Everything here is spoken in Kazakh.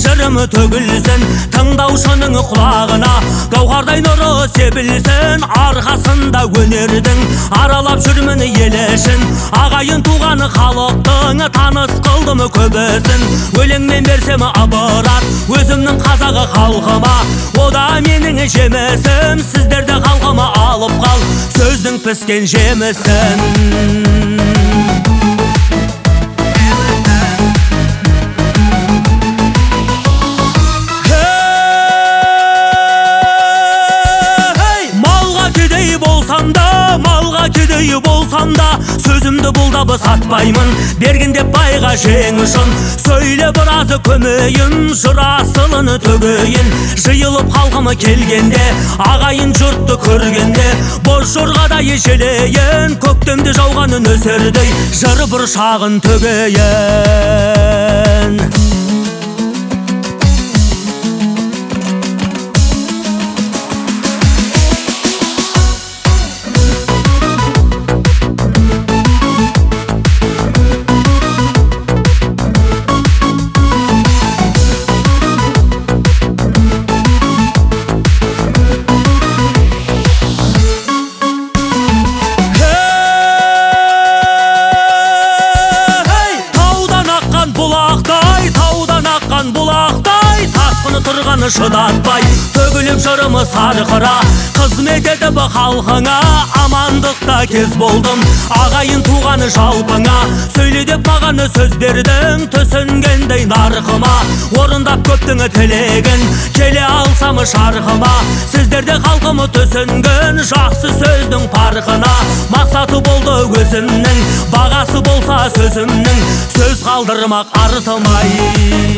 жырым төгілсін, тыңдаушының құлағына гауһардай нұры себілсін. Арқасында өнердің аралап жүрмін ел ішін, ағайын туған халықтың таныс қылдым көбісін. Өлеңмен берсем абырат өзімнің қазағы халқыма, ода менің жемісім. Сіздерді халқыма алып қал сөздің піскен жемісін. Малға кедей болсам да сөзімді бұлдап сатпаймын, берген деп байға жең үшін. Сөйле біразы көмейін, жыр асылын төгейін. Жиылып халқымы келгенде, ағайын жұртты көргенде, боз жорғадай желейін. Көктемде жауған нөсердей жыр бұршағын төгейін. Бұлақтай тасқыны тұрғаны шыдатпай, төгіліп жырымы сарқыра. Қызмет етіп халқыңа амандықта кез болдым, ағайын туғаны жалпыңа. Сөйле деп маған сөз бердің, түсінгендей нарқыма. Орындап көптің тілегін, келе алсам шарқыма. Сіздерде халқымы түсінген жақсы сөздің парқына. Мақсаты болды өзімнің, бағасы болса сөзімнің, сөз қалдырмақ артымай.